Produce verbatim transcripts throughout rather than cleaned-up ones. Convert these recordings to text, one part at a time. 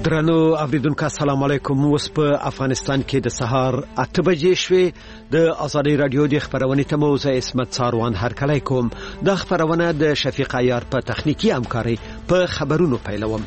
درنو اوریدونکو السلام علیکم. اوس په افغانستان کې د سهار اته بجې شوې. د آزادي رادیو د خبرونې ته مو زه اسمت ساروان هرکلی کوم. د خبرونه د شفیق عیار په تخنیکی همکاري په خبرونو پیلوم.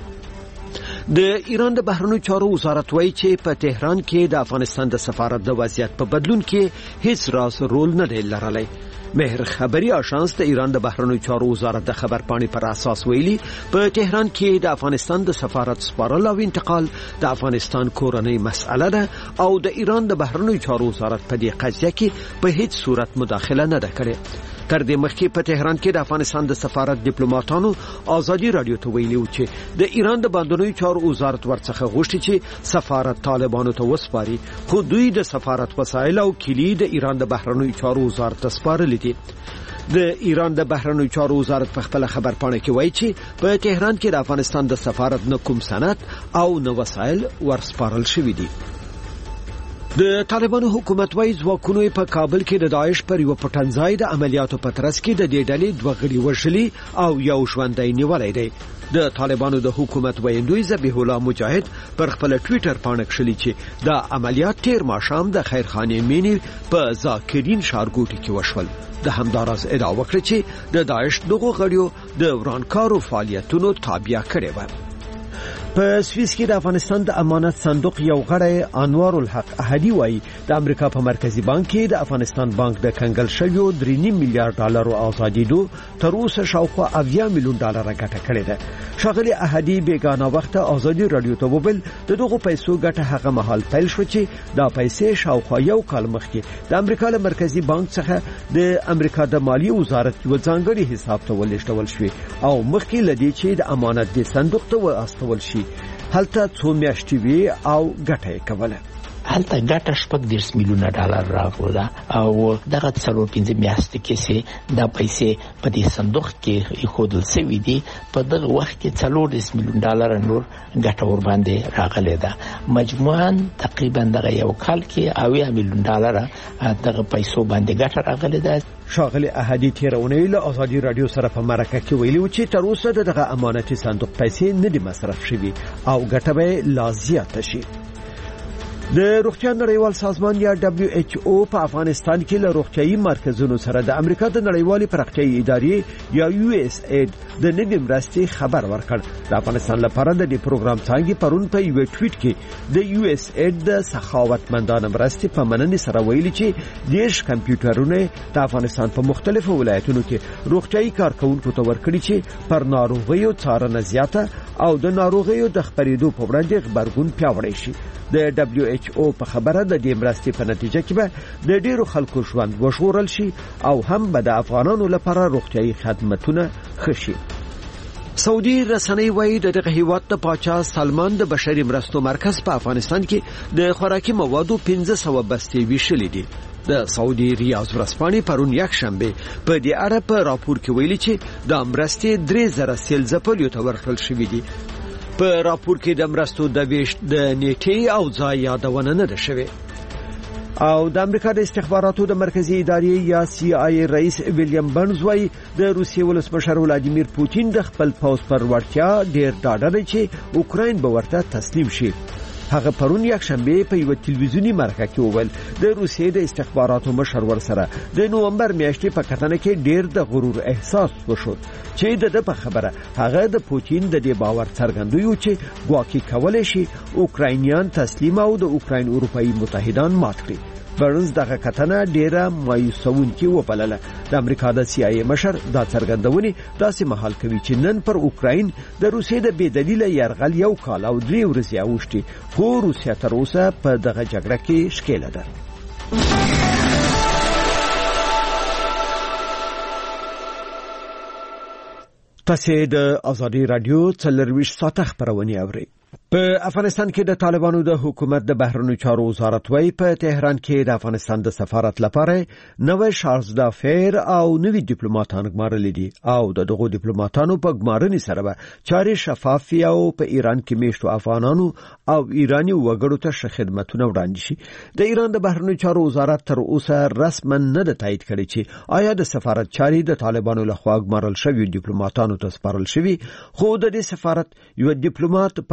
د ایران د بهرنیو چارو وزارت وایي چې په تهران کې د افغانستان د سفارت د وضعیت په بدلون کې هیڅ راز رول نه دی لرلی. مهر خبری آژانس د ایران د بهرنیو چارو وزارت د خبرپاڼې پر اساس ویلي په تهران کې د افغانستان د سفارت سپارل او انتقال د افغانستان کورنۍ مسأله ده او د ایران د بهرنیو چارو وزارت په دې قضیه کې په هیڅ صورت مداخله نه ده کړې. تر دې مخکې په تهران کې د افغانستان د سفارت ډیپلوماټانو آزادي رادیو ته ویلي و چې د ایران د بهرنیو چارو وزارت ورڅخه غوښتي چې سفارت طالبانو ته وسپاري، خو دوی د سفارت وسایل او کلی د ایران د بهرنیو چارو وزارت ته سپارلي دي. د ایران د بهرنیو چارو وزارت په خپل خبرپاڼه کې وایي چې په تهران کې د افغانستان د سفارت نه کوم سند او نه وسایل ورسپارل شوي دي. د طالبانو حکومت وايي ځواکونه په کابل کې د داعش پر یو پټنځای د عملیاتو په ترڅ کې د دې ډلې دوه غړي وژلي او یو ژوندی نیولی دی. د طالبانو د حکومت ویاندوی ذبیح الله مجاهد پر خپل ټوئیټر باندې کړلي چې د عملیات تیر ماښام د خیرخانې مینی په ذاکرین ښارګوټي کې وشول. د همداراز ادعا وکړه چې د داعش دغه غړیو د ورانکارو فعالیتونو تابع کړي و. په سویس کې د افغانستان د امانت صندوق یو غړی انوار الحق احدی وایي د امریکا په مرکزی بانک کې د افغانستان بانک د کنګل شویو درې نیم میلیارډ ډالرو ازادیدو تر اوسه شاوخوا اویا میلیون ډالر ګټه کړې ده. ښاغلي احدی بیگانه وخت آزادي رادیو ته وویل د دغه پیسو ګټه هغه مهال پیل شو چې دا پیسې شاوخوا یو کال مخکې د امریکا له مرکزی بانک څخه د امریکا د مالیې وزارت یو ځانګړي حساب ته ولېږدول شوې او مخکې لدی چې د امانت د صندوق ته واستول شي هلته څو میاشتې وی او ګټه یې کوله. هلته ګټه شپږ دېرش میلیونه ډالر راغله او دغه څلور پنځه میاشتې کې چې دا پیسې په دې صندوق کې ایښودل شوي دي په دغه وخت کې څلور دېرش میلیون ډالر نور ګټه ورباندې راغلې ده. مجموعاً تقریبا دغه یو کال کې اویا میلیون ډالر دغه پیسو باندې ګټه راغلې ده. ښاغلي احدی تیرونی له آزادي رادیو سره په مرکه کې ویلي و چې تر اوسه دغه امانتي صندوق پیسې نه دي مصرف شوي او ګټه به لا زیاته شي. د روغتیا نړیوال سازمان یا دبلیو ایچ او په افغانستان کې له روغتیايي مرکزونو سره د امریکا د نړیوالې پراختیايي ادارې یا یو اس اید د نوې مرستې خبر ورکړ. د افغانستان لپاره د دې پروګرام څنګه پرون په یو ټویټ کې د یو اس اید د سخاوتمندانه مرستې په مننې سره ویلي چې دیش کمپیوټرونه د افغانستان په مختلفو ولایتونو کې روغتیايي کارکونکو ته ورکړي چې پر ناروغیو څارنه زیاته او د ناروغیو د خپرېدو په وړاندې غبرګون پیاوړی شي. د دبلیو ایچ او په خبره د دې مرستې په نتیجه کې به د ډیرو خلکو ژوند وژغورل شي او هم به د افغانانو لپاره روغتیايي خدمتونه ښه شي. سعودي رسنۍ وایي د دغه هیواد د پاچا سلمان د بشري مرستو مرکز په افغانستان کې د خوراکي موادو پنځه سوه بستې ویشلې دي. د سعودي ریاض ورځپاڼې پرون یک شنبه په دې اړه په راپور کې ویلي چې د مرستې درې زره سیل ځپلیو ته ورکړل شوي دي. په راپور کې د مرستو د ویش د نیټې او ځای یادونه نه ده شوې. او د امریکا د استخباراتو د مرکزی ادارې یا سی آی رئیس ویلیام برنز وايي د روسیې ولسمشر ولادیمیر پوتین د خپل پوځ پر وړتیا ډیر ډاډه دی چې اوکراین به ورته تسلیم شي. هغه پرون یک شنبه په یو تلویزیونی مرکه کې وویل د روسیې د استخباراتو مشر ورسره د نومبر میاشتې په کتنه کې ډیر د غرور احساس وشو چې د په خبره هغه د پوتین د دې باور څرګندوي چې ګواکې کولای شي اوکراینیان تسلیم او د اوکراین اروپאי متحدان مات کړي. برنز دغه کتنه ډیره مایوسونکې وبلله. د امریکا د سی آی مشر دا څرګندونې داسې مهال کوي چې نن پر اوکراین د روسیې د بې دلیله یرغل یو کال او درې ورځې اوښتي خو روسیه تر اوسه په دغه جګړه کې ښکېله ده. تاسو د آزادي رادیو څلرویشت ساعته خبرونه اورئ. په افغانستان کې د طالبانو د حکومت د بهرنیو چارو وزارت وايي په تهران کې د افغانستان د سفارت لپاره نوې شارزدا فیر او نوې ډیپلوماټان ګمارلې دي او د دغو ډیپلوماټانو په ګمارنې سره به چارې شفافي او په ایران کې میشتو افغانانو او ایرانی وګړو ته ښه خدمتونه وړاندې شي. د ایران د بهرنیو چارو وزارت تر اوسه رسما نه د تایید کړی چې آیا د سفارت چارې د طالبانو لخوا ګمارل شوی ډیپلوماټانو ته سپارل شوی، خو د دې سفارت یو ډیپلوماټ پرون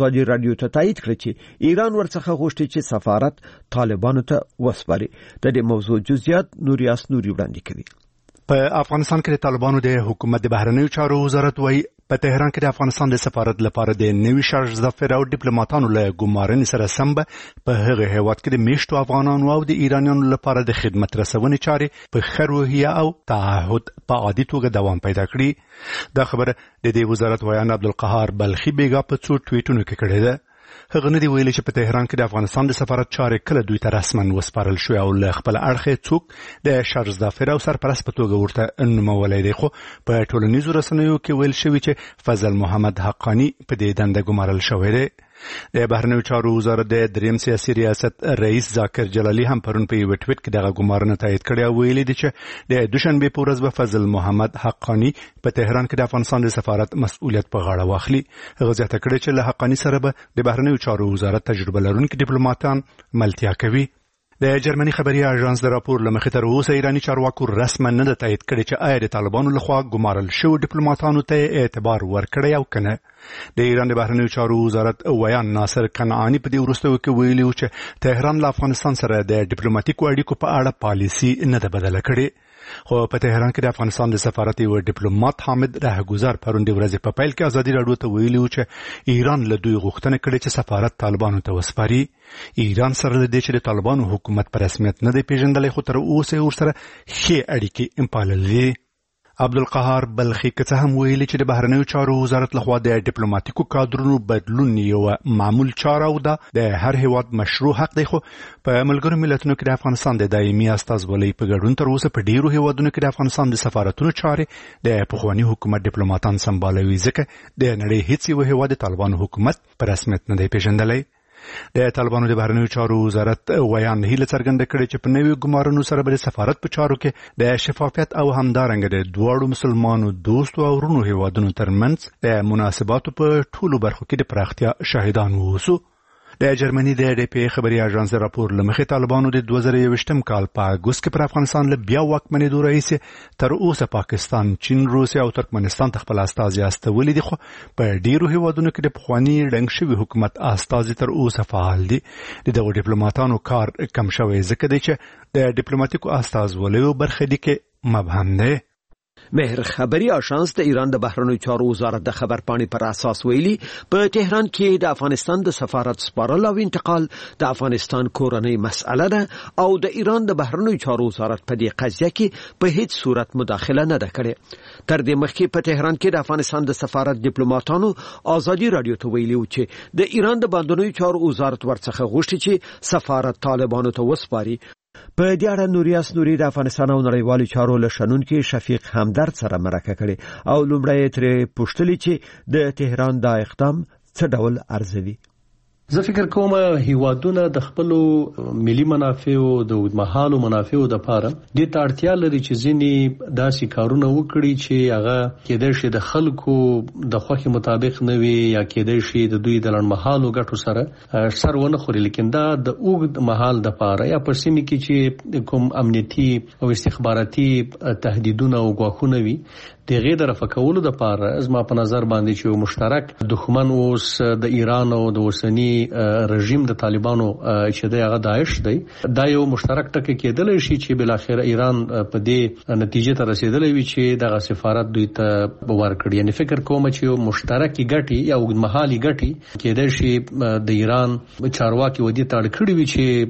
ازادي رادیو ته تایید کړ چې ایران ورڅخه غوښتي چې سفارت طالبانو ته وسپاري. د دې موضوع جزئیات نوریاس نوري وړاندې کوي. په افغانستان کې د طالبانو د حکومت د بهرنیو چارو وزارت وايي په تهران کې د افغانستان د سفارت لپاره د نوي شارج ظفر او ډیپلوماټانو له ګمارنې سره سم په هغه هیواد کې د میشتو افغانانو او د ایرانیانو لپاره د خدمت رسونې چارې په ښه روحیه او تعهد په عادي توګه دوام پیدا کړي. دا خبره د دې وزارت ویان عبدالقهار بلخي بیګا په څو ټویټونو کې کړې ده. هغه نه دی ویلي چې په تهران کې د افغانستان د سفارت چارې کله دوی ته رسما وسپارل شوې او له خپل اړخه څوک د شارج ظفر او سرپرست په توګه ورته نومولی دی. خو په ټولنیزو رسنیو کې ویل شوي چې فضل محمد حقانی په دې دنده ګمارل شوی دی. د بهرنیو چارو وزارت د دریم سیاسي ریاست رئیس ذاکر جلالی هم پرون په یو ټویټ کې دغه ګمارنه تایید کړې او ویلي دی چې د دوشنبه په ورځ به فضل محمد حقانی په تهران کې د افغانستان د سفارت مسؤلیت په غاړه واخلي. هغه زیاته کړې چې له حقانی سره به د بهرنیو چارو وزارت تجربه لرونکي ډیپلوماټان ملتیا کوي. د جرمني خبري اژانس د راپور لمخې تر اوسه ایرانی چارواکو رسما نه د تایید کړي چې آیا د طالبانو لخوا ګمارل شو ډیپلوماټانو ته اعتبار ورکړی او کنه. د ایران د بهرنیو چارو وزارت ویان ناصر کنعانی په دې وروستیو کې ویلي و چې تهران له افغانستان سره د ډیپلوماټیکو اړیکو په اړه پالیسي نه ده بدله کړې. خو په تهران کې د افغانستان د سفارت یو ډیپلوماټ حامد راهګزار پرون د ورځې په پیل کې ازادي راډیو ته ویلي و چې ایران له دوی غوښتنه کړې چې سفارت طالبانو ته وسپاري. ایران سره د دې چې د طالبانو حکومت په رسمیت نه دی پیژندلی خو تر اوسه ورسره ښې اړیکې پاللې. عبدالقهار بلخي که څه هم ویلي چې د بهرنیو چارو وزارت لخوا د ډیپلوماټیکو کادرونو بدلون یو معمول چاره او ده د هر هیواد مشروع حق دی. خو په ملګرو ملتونو کې د افغانستان د دایمي استازولۍ په ګډون تر اوسه په ډیرو هیوادونو کې د افغانستان د سفارتونو چارې د پخواني حکومت ډیپلوماټان سمبالوي ځکه د نړۍ هیڅ یو هیواد د طالبانو حکومت په رسمیت نه دی پیژندلی. د طالبانو د بهرنیو چارو وزارت ویان هیله څرګنده کړې چې په نویو ګمارنو سره به د سفارت په چارو کې د شفافیت او همدارنګه د دواړو مسلمانو دوستو او ورونو هیوادونو ترمنځ د مناسباتو په ټولو برخو کې د پراختیا شاهدان ووسو. د جرمني د ډي پي خبري اژانس راپور لمخې طالبانو د دوه زره یوویشتم کال په اګوست کې پر افغانستان له بیا واکمنېدو راهیسې تر اوسه پاکستان، چین، روسیا او ترکمنستان ته خپل استازي استولي دي. خو په ډیرو هیوادونو کې د پخواني ډنګ شوي حکومت استازي تر اوسه فعال دي. د دغو ډیپلوماټانو کار کم شوی ځکه دی چې د ډیپلوماټیکو استازولیو برخه دي کې مبهم دی. مهر خبري اژانس د ایران د بهرنیو چارو وزارت د خبرپاڼې پر اساس ویلي په تهران کې د افغانستان د سفارت سپارل او انتقال د افغانستان کورنۍ مسأله ده او د ایران د بهرنیو چارو وزارت په دې قضیه کې په هیڅ صورت مداخله نه ده کړې. تر دې مخکې په تهران کې د افغانستان د سفارت ډیپلوماټانو ازادي رادیو ته ویلي و چې د ایران د بهرنیو چارو وزارت ورڅخه غوښتي چې سفارت طالبانو ته وسپاري. په دې اړه نوریاس نوري د افغانستان او نړیوالو چارو له شنونکي شفیق همدرد سره مرکه کړې او لومړی ترې پوښتلي چې د تهران دا اقدام څه ډول ارزوي. زه فکر کوم هیوادونه د خپل ملي منافعو د اوږدمهالو منافعو لپاره د اړتیا لري چې ځینې داسې کارونه وکړي چې هغه کېدای شي د خلکو د خوښې مطابق نه وي یا کېدای شي د دوی د لنډمهالو ګټو سره سر ونه خوري، لیکن دا د اوږد مهال لپاره یا په سیمه کې چې کوم امنیتي او استخباراتي تهدیدونه او ګواښونه وي د غیر د رفع کولو لپاره زما په نظر باندې چې مشترک دښمن اوس د ایران او د اوسنی رژیم د طالبانو چې د هغه داعش دی دا یو مشترک ټکی کېدلی شي چې بل اخر ایران په دې نتیجه ته رسیدلی وي چې دغه سفارت دوی ته ورکړي. یعنی فکر کوم چې یو مشترک ګټي یا اوږدمهالي ګټي کېدای شي د ایران چارواکي ودی ته اړ کړي وي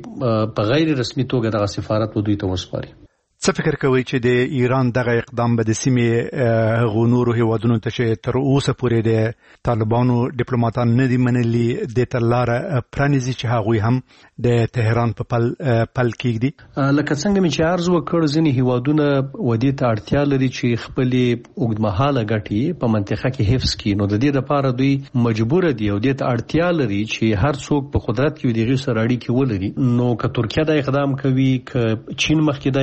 چې په غیر رسمي توګه دغه سفارت دوی ته وسپاري. څه فکر کوي چې د ایران دغه اقدام به د سیمې غونورو هیوادونو ته چې تر اوسه پورې د طالبانو ډیپلوماټان نه دي منلي د تلاره پرانیزي چې هغوی هم د تهران په پل پل کېږدي؟ لکه څنګه مې چې عرض وکړ ځینې هیوادونه ودې ته اړتیا لري چې خپلې اوږدمهاله ګټې په منطقه کې حفظ کړي، نو د دې لپاره دوی مجبور دي او دې ته اړتیا لري چې هر څوک په قدرت کې د غیر سره اړیکې ولري. نو که ترکیه دا اقدام کوي، که چین مخکې دا اقدام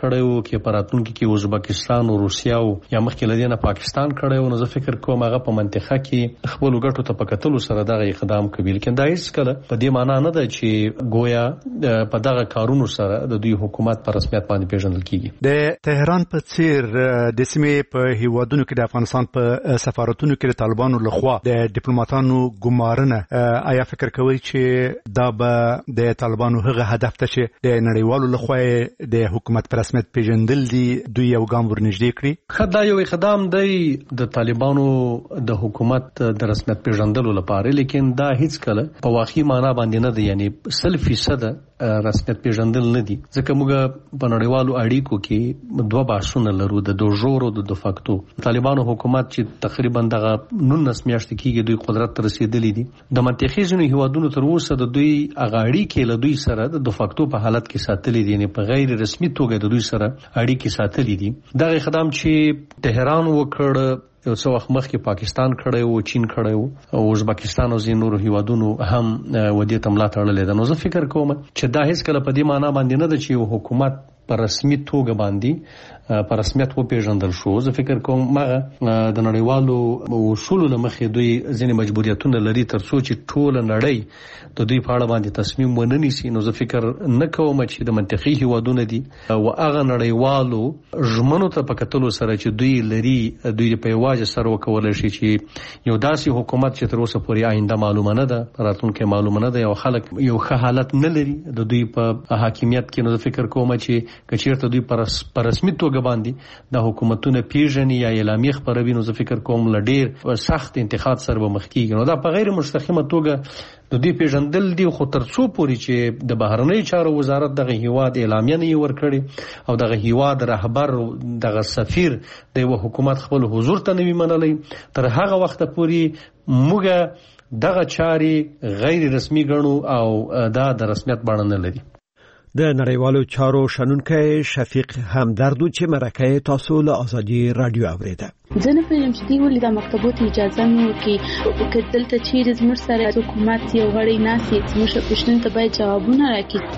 کړی وو کې پراتونکو کې ازبکستان او روسیا او یا مخکې لدینه پاکستان کړی وو. نو زه فکر کوم هغه په منطقه کې خپل ګټو ته پکتلو سره دغه اقدام کوي، لیکن دا هیڅ کله په دې معنی نه ده چې گویا په دغه کارونو سره د دوی حکومت په رسمیت باندې پیژندل کیږي. د تهران په څیر د سیمې په هیوادونو کې د افغانستان په سفارتونو کې د طالبانو لخوا د ډیپلوماټانو ګمارنه، آیا فکر کوي چې دا به د طالبانو هغه هدف ته چې د نړیوالو لخوا د حکومت په رسمیت پیژندل دي دوی یو ګام ورنږدې کړي؟ خدای یو اقدام دی د طالبانو د حکومت د رسمیت پیژندلو لپاره، لیکن دا هیڅ کله په واقعي معنی باندې نه دی، یعنی سل فیصد رسمیت پیژندل نه دي. ځکه موږ په نړیوالو اړیکو کې دوه بحثونه لرو، د دو ژور او د دو فاکتو. طالبانو حکومت چې تقریبا دغه نولس میاشتې کېږي دوی قدرت ته رسیدلی دي، د منطقې ځینو هیوادونو تر اوسه د دوی هغه اړیکې له دوی سره د دو فاکتو په حالت کې ساتلي دي، یعنی په غیر رسمي توګه د دوی سره اړیکې ساتلي دي. دغه اقدام چې تهران وکړ یو څو وخت مخکې پاکستان کړی وو، چین کړی وو او ازبکستان او ځینو نورو هیوادونو هم ودې ته ملا تړلې ده. نو زه فکر کوم چې دا هیڅ کله په دې معنی باندې نه ده چې یو حکومت په رسمي توګه باندې په رسمیت وپیژندل شو. زه فکر کوم مغه د نړیوالو اصولو له مخې دوی ځینې مجبوریتونه لري ترڅو چې ټول نړۍ د دوی په اړه باندې تصمیم ونه نیسي. نو زه فکر نه کوم چې د منطقي هیوادونه دي او هغه نړیوالو ژمنو ته په کتلو سره چې دوی لري دوی په یوازې سره وکولای شي چې یو داسې حکومت چې تر اوسه پورې آینده معلومه نه ده، راتلونکي معلومه نه ده، یو خلک یو ښه حالت نه لري د دوی په حاکمیت کې. نو زه فکر کوم چې کچیرته دوی پر رسمي توګه باندې د حکومتونو پیژني یا اعلامیه خبروي، نو زه فکر کوم لډیر سخت انتخاب سره به مخ کیږي. نو دا په غیر مستقیمه توګه د دې پیژندل دي، خو ترڅو پورې چې د بهرنیو چارو وزارت دغه هیواد اعلامیه نه ورکړي او دغه هیواد رهبر دغه سفیر د یو حکومت خپل حضور ته نه وي منلی، تر هغه وخت پورې موږ دغه چاري غیر رسمي ګڼو او دا د رسمیت بڼه نه لري. د نړیوالو چارو شنونکی شفیق همدردو چې مرکه تاسو له ازادي رادیو اوریده. زه نه پوهیږم چې دوی ولې د مکتبو ته اجازه نه ورکوي که دلته چیرې زموږ سره حکومت یو غړی ناست وي زموږ پوښتنو ته باید جوابونه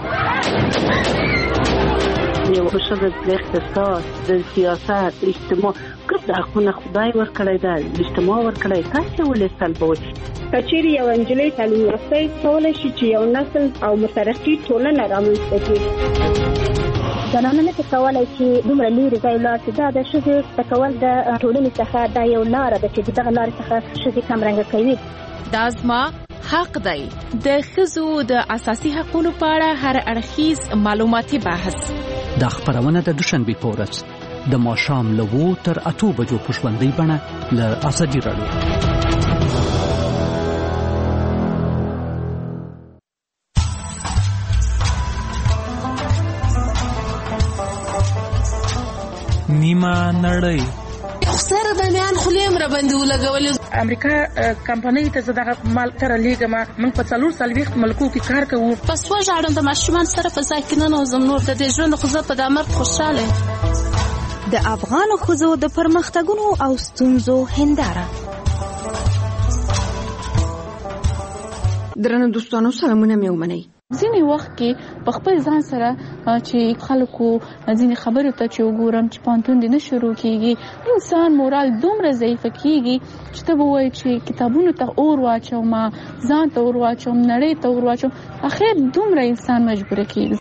راکړي. یو ښځه د اقتصاد، د سیاست، اجتماع ګډ حقونه خدای ورکړی دی، اجتماع ورکړی، تاسې ولې سلبوئ؟ کچېرې یو نجلۍ تعلیم یافته کولی شي چې یو نسل او مترقي ټولنه رامنځته کړي. زنانه نه کولی چې دومره لرې ځای لاړ شي. دا د ښځې زده کول د ټولنې څخه دا یو لاره ده چې دغه لارې څخه ښځې کمرنګه کوي. دا زما حق دی. د ښځو د اساسي حقوقو په اړه هر اړخیز معلوماتي بحث دا خبرونه د دوشنبه په ورځ د ماښام له اوو تر اتو بجو په ژوندۍ بڼه له ازادي راډیو. نیمه نړۍ سره د میان خلیم را باندې ولګول. امریکا کمپنۍ ته زداغه مال تر لیګه ما من په څلور سلويخت ملکو کې کار کوو. پس وژاړم د ماشومان سره په ځای کې نه نوزم نور د دې ژوند خو زه په دامر خوشاله. د افغان خزو د پرمختګونو او ستونزو هنداره. درنو دوستانو سلامونه مې ومنئ. ځینې وخت کې په خپل ځان سره چې خلکو ځینې خبرو ته چې وګورم چې پانتون دې نه شروع کېږي انسان مورال دومره ضعیفه کېږي چې ته به وایې چې کتابونو ته اور واچوم، ځان ته اور واچوم، نړۍ ته اور واچوم، اخر دومره انسان مجبوره کېږي.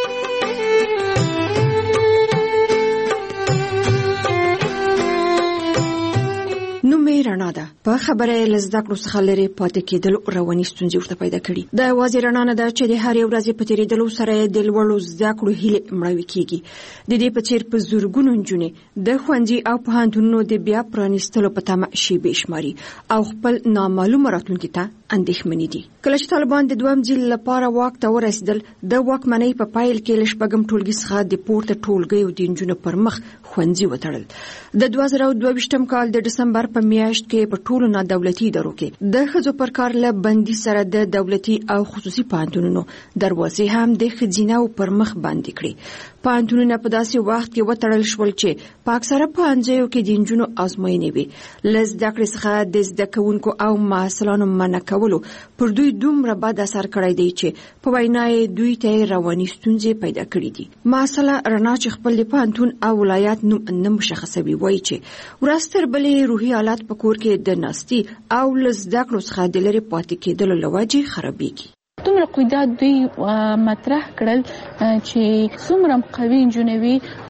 نو مې رڼا ده په خبره لزده کړو څخه لري پاتې کېدل رواني ستونزې ورته پیدا کړي. د یوازې رڼا نه ده چې د هر یو ورځې په تېرېدلو سره د لوړو زده کړو هیلې مړاوې کېږي. د دې په څېر په زرګونو نجونې د ښوونځي او پوهنتونونو د بیا پرانیستلو په تمه شیبې شماري او خپل نامعلومه راتلونکي ته اندېښمنې دي. کله چې طالبان د دویم ځل لپاره واک ته ورسېدل د واکمنۍ په پایل کې له شپږم ټولګي څخه د پورته ټولګیو د نجونو پر مخ ښوونځي وتړل. د دوه زره دوه ویشتم کال د ډسمبر په میاشت کې په ټولو نادولتي ادارو کې د ښځو پر کار له بندي سره د دولتي او خصوصي پوهنتونونو دروازې هم د ښځیناو پر مخ بندي کړې. پوهنتونونه په داسې وخت کې وتړل شول چې په اکثره پوهنځیو کې د نجونو ازموینې وي. له زده کړې څخه د زده کوونکو او محصلانو منع کولو پر دوی دومره بد اثر کړی دی چې په وینا یې دوی ته رواني ستونزې پیدا کړې دي. معاصله رڼا چې خپل د پوهنتون او ولایت نوم نه مشخصوي وایي چې ورځ تر بلې روحي حالات په کور کې د ناستي او له زده کړو څخه د لرې پاتې کېدلو له وجې خرابېږي. دومره قیودات دوی مطرح کړل چې څومره قوي انجنوي